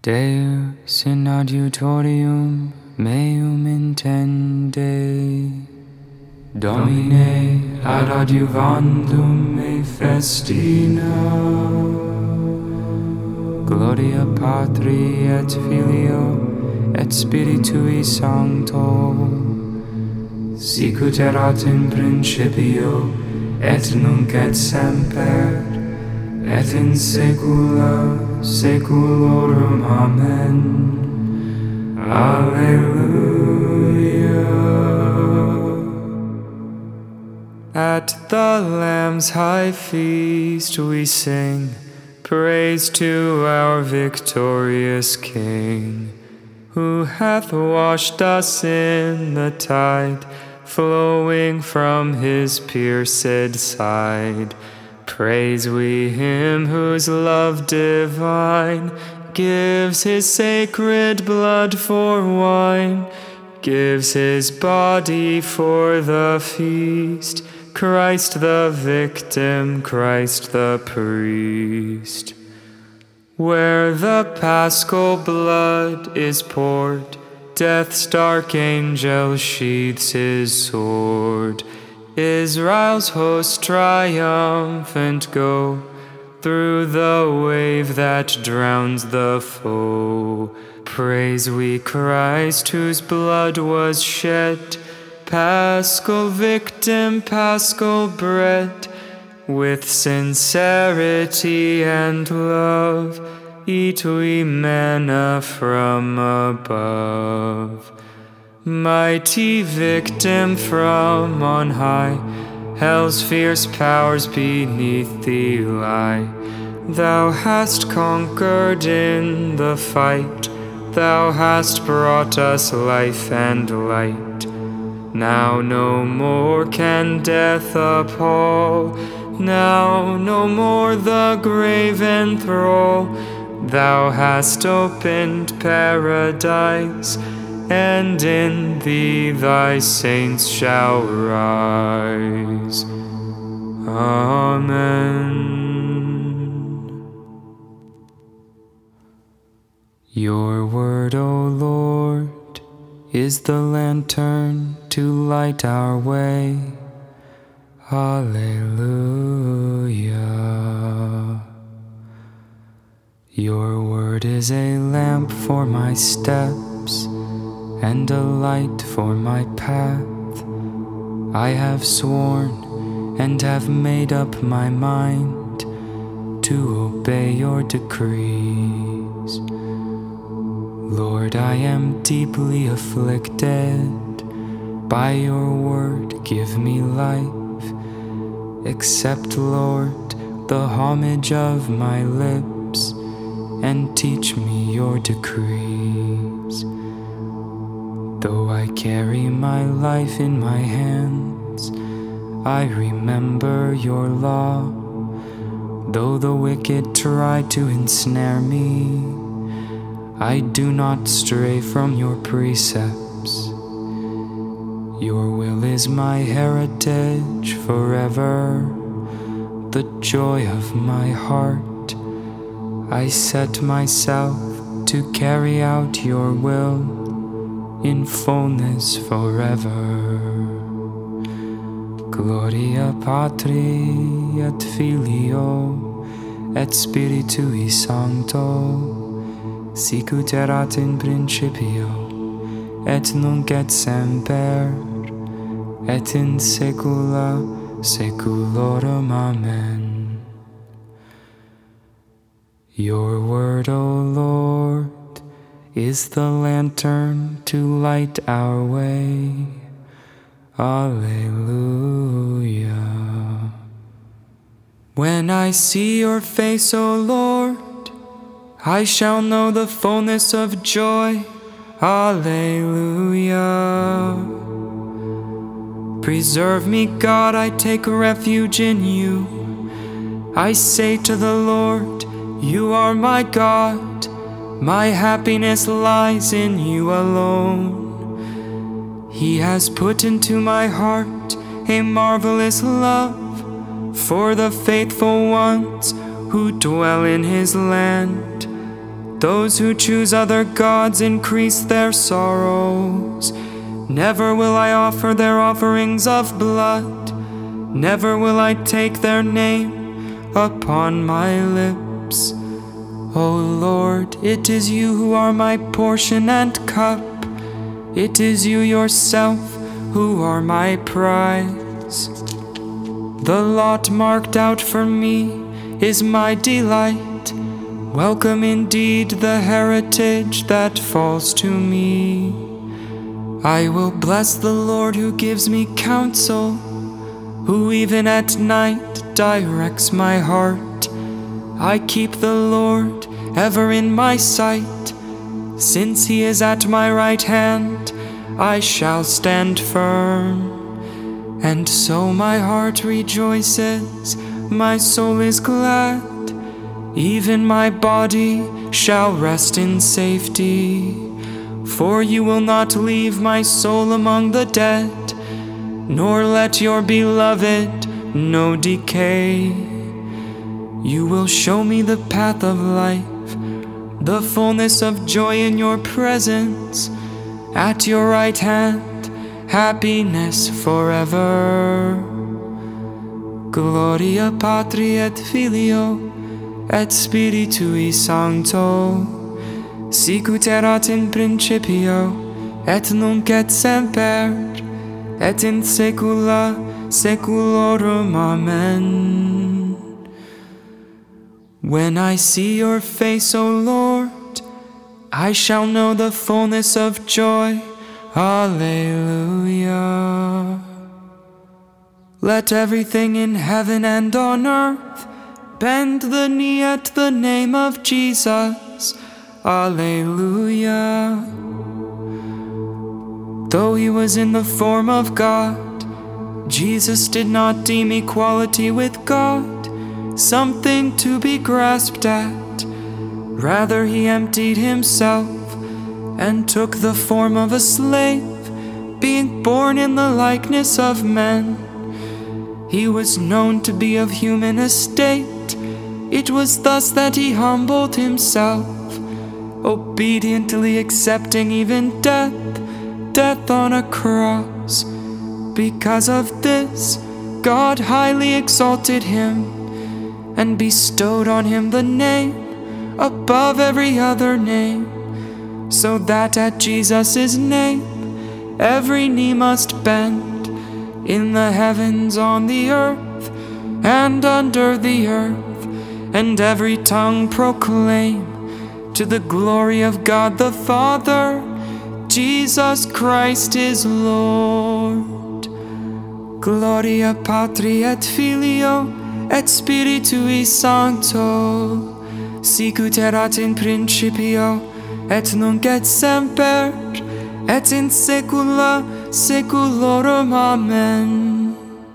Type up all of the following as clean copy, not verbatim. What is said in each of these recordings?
Deus in adiutorium meum intende, Domine ad adiuvandum me festina. Gloria Patri et Filio et Spiritui Sancto, sicut erat in principio et nunc et semper et in saecula saeculorum. Amen. Alleluia. At the Lamb's high feast we sing praise to our victorious King, who hath washed us in the tide flowing from his pierced side. Praise we him whose love divine gives his sacred blood for wine, gives his body for the feast, Christ the victim, Christ the priest. Where the paschal blood is poured, death's dark angel sheathes his sword. Israel's hosts triumphant go through the wave that drowns the foe. Praise we Christ whose blood was shed, paschal victim, paschal bread. With sincerity and love eat we manna from above. Mighty victim from on high, hell's fierce powers beneath thee lie. Thou hast conquered in the fight, thou hast brought us life and light. Now no more can death appall, now no more the grave enthrall. Thou hast opened paradise, and in thee thy saints shall rise. Amen. Your word, O Lord, is the lantern to light our way. Alleluia. Your word is a lamp for my steps and a light for my path. I have sworn and have made up my mind to obey your decrees. Lord, I am deeply afflicted. By your word give me life. Accept, Lord, the homage of my lips, and teach me your decrees. Though I carry my life in my hands, I remember your law. Though the wicked try to ensnare me, I do not stray from your precepts. Your will is my heritage forever, the joy of my heart. I set myself to carry out your will in fullness forever. Gloria Patri et Filio et Spiritui Sancto, sicut erat in principio et nunc et semper et in saecula saeculorum. Amen. Your word, O Lord, is the lantern to light our way. Alleluia. When I see your face, O Lord, I shall know the fullness of joy. Alleluia. Preserve me, God, I take refuge in you. I say to the Lord, you are my God. My happiness lies in you alone. He has put into my heart a marvelous love for the faithful ones who dwell in his land. Those who choose other gods increase their sorrows. Never will I offer their offerings of blood. Never will I take their name upon my lips. O Lord, it is you who are my portion and cup. It is you yourself who are my prize. The lot marked out for me is my delight. Welcome indeed the heritage that falls to me. I will bless the Lord who gives me counsel, who even at night directs my heart. I keep the Lord ever in my sight. Since he is at my right hand, I shall stand firm. And so my heart rejoices, my soul is glad. Even my body shall rest in safety. For you will not leave my soul among the dead, nor let your beloved know decay. You will show me the path of life, the fullness of joy in your presence. At your right hand, happiness forever. Gloria Patri et Filio et Spiritui Sancto, sicut erat in principio, et nunc et semper, et in saecula saeculorum. Amen. When I see your face, O Lord, I shall know the fullness of joy. Alleluia. Let everything in heaven and on earth bend the knee at the name of Jesus. Alleluia. Though he was in the form of God, Jesus did not deem equality with God something to be grasped at. Rather, he emptied himself and took the form of a slave, being born in the likeness of men. He was known to be of human estate. It was thus that he humbled himself, obediently accepting even death on a cross. Because of this, God highly exalted him and bestowed on him the name above every other name, so that at Jesus' name every knee must bend, in the heavens, on the earth, and under the earth, and every tongue proclaim to the glory of God the Father, Jesus Christ is Lord. Gloria Patri et Filio et Spiritui Sancto, sicut erat in principio, et nunc et semper, et in saecula saeculorum. Amen.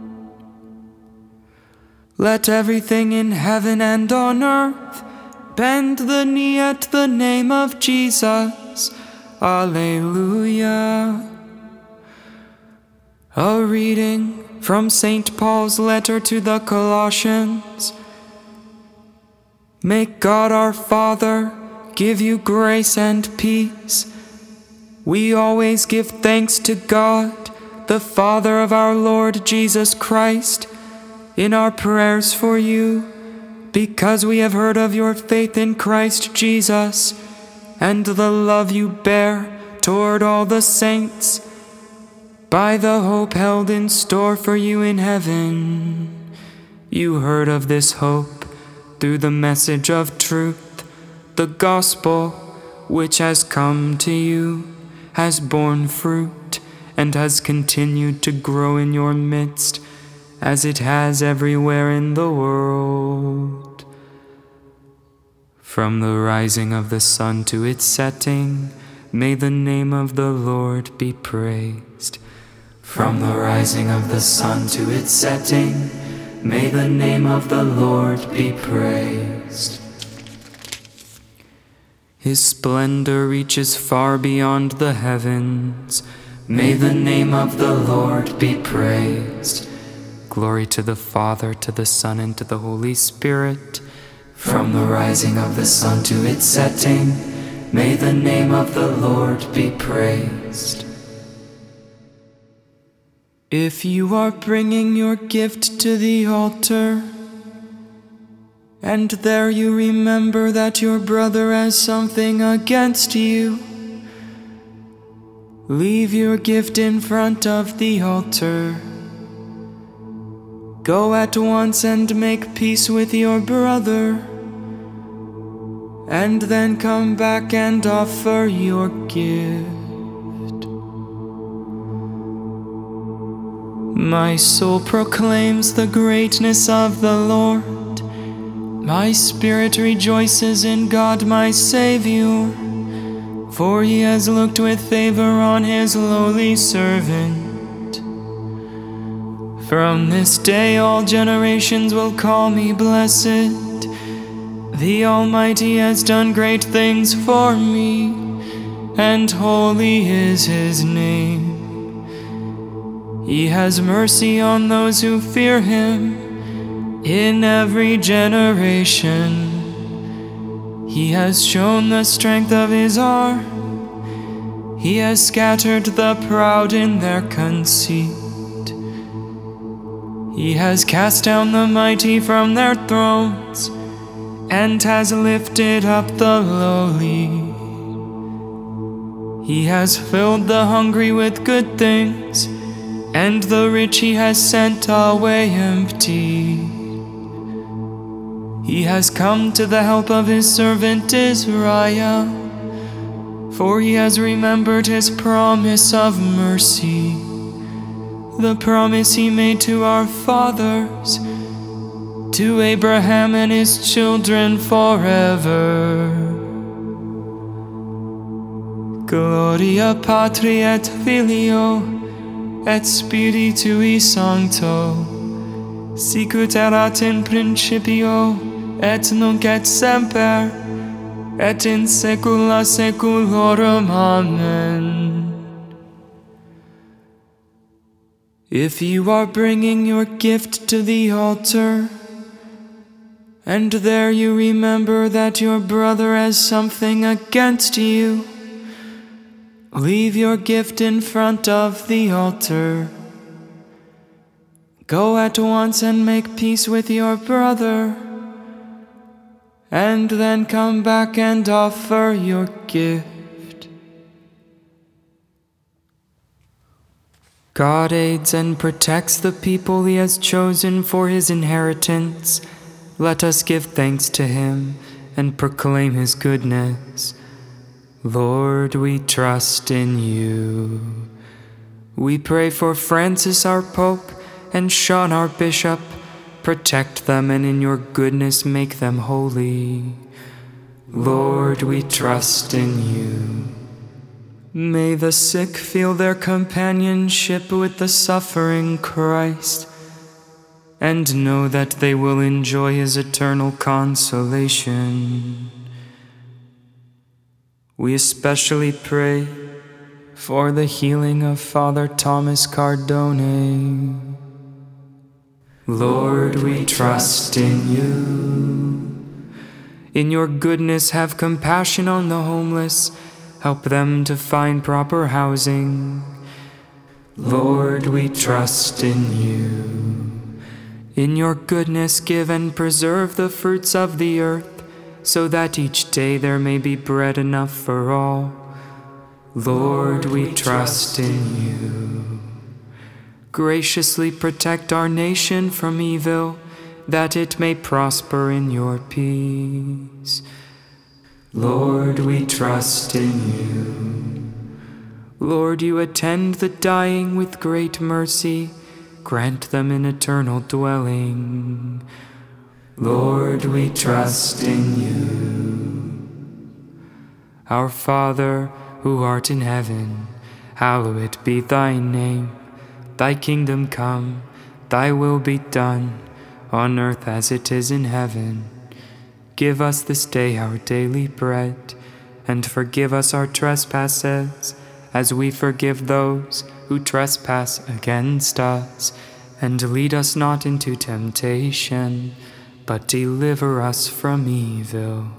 Let everything in heaven and on earth bend the knee at the name of Jesus. Alleluia. A reading from St. Paul's letter to the Colossians. May God our Father give you grace and peace. We always give thanks to God, the Father of our Lord Jesus Christ, in our prayers for you, because we have heard of your faith in Christ Jesus and the love you bear toward all the saints, by the hope held in store for you in heaven. You heard of this hope through the message of truth, the gospel which has come to you, has borne fruit, and has continued to grow in your midst, as it has everywhere in the world. From the rising of the sun to its setting, may the name of the Lord be praised. From the rising of the sun to its setting, may the name of the Lord be praised. His splendor reaches far beyond the heavens. May the name of the Lord be praised. Glory to the Father, to the Son, and to the Holy Spirit, From the rising of the sun to its setting, may the name of the Lord be praised. If you are bringing your gift to the altar, and there you remember that your brother has something against you, leave your gift in front of the altar. Go at once and make peace with your brother, and then come back and offer your gift. My soul proclaims the greatness of the Lord. My spirit rejoices in God my Savior, for he has looked with favor on his lowly servant. From this day all generations will call me blessed. The Almighty has done great things for me, and holy is his name. He has mercy on those who fear him in every generation. He has shown the strength of his arm. He has scattered the proud in their conceit. He has cast down the mighty from their thrones, and has lifted up the lowly. He has filled the hungry with good things, and the rich he has sent away empty. He has come to the help of his servant Israel, for he has remembered his promise of mercy, the promise he made to our fathers, to Abraham and his children forever. Gloria Patri et Filio et Spiritui Sancto, sicut erat in principio et nunc et semper et in saecula saeculorum. Amen. If you are bringing your gift to the altar, and there you remember that your brother has something against you, leave your gift in front of the altar. Go at once and make peace with your brother, and then come back and offer your gift. God aids and protects the people he has chosen for his inheritance. Let us give thanks to him and proclaim his goodness. Lord, we trust in you. We pray for Francis our Pope and Sean our Bishop. Protect them and in your goodness make them holy. Lord, we trust in you. May the sick feel their companionship with the suffering Christ, and know that they will enjoy his eternal consolation. We especially pray for the healing of Father Thomas Cardone. Lord, we trust in you. In your goodness, have compassion on the homeless. Help them to find proper housing. Lord, we trust in you. In your goodness, give and preserve the fruits of the earth, so that each day there may be bread enough for all. Lord, we trust in you. Graciously protect our nation from evil, that it may prosper in your peace. Lord, we trust in you. Lord, you attend the dying with great mercy. Grant them an eternal dwelling. Lord, we trust in you. Our Father, who art in heaven, hallowed be thy name. Thy kingdom come, thy will be done, on earth as it is in heaven. Give us this day our daily bread, and forgive us our trespasses, as we forgive those who trespass against us. And lead us not into temptation, but deliver us from evil.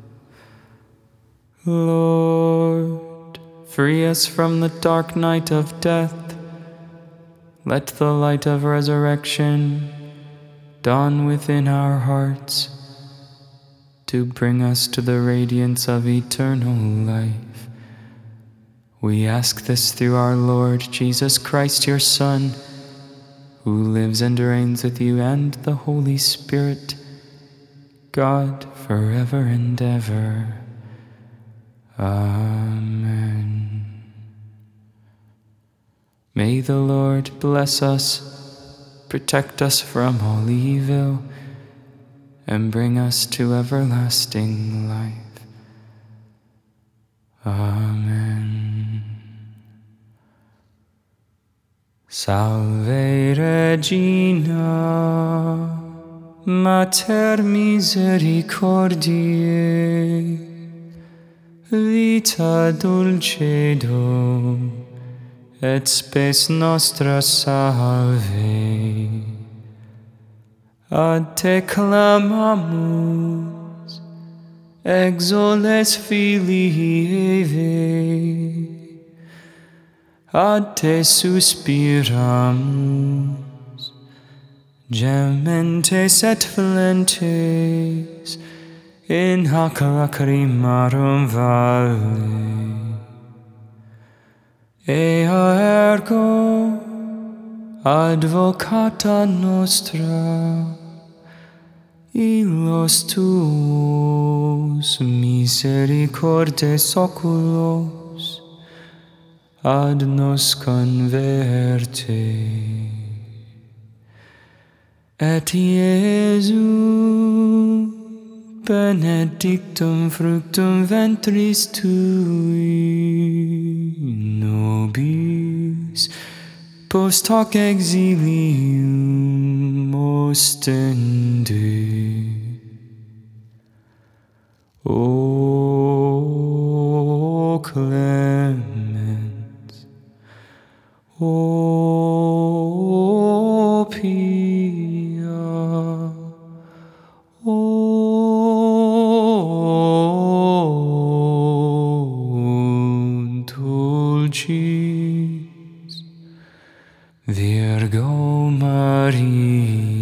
Lord, free us from the dark night of death. Let the light of resurrection dawn within our hearts to bring us to the radiance of eternal life. We ask this through our Lord Jesus Christ, your Son, who lives and reigns with you and the Holy Spirit, God, forever and ever. Amen. May the Lord bless us, protect us from all evil, and bring us to everlasting life. Amen. Salve Regina, Mater misericordiae, vita dulcedo, et spes nostra salve. Ad te clamamus, exoles filii Evae, ad te suspiramus, gementes et flentes, in hac lacrimarum vale. Ea ergo, advocata nostra, illos tuos misericordes oculos ad nos converte. Et Iesu, benedictum fructum ventris tui, nobis post hoc exilium ostende. O clemens, O pia, O dulcis Virgo Maria.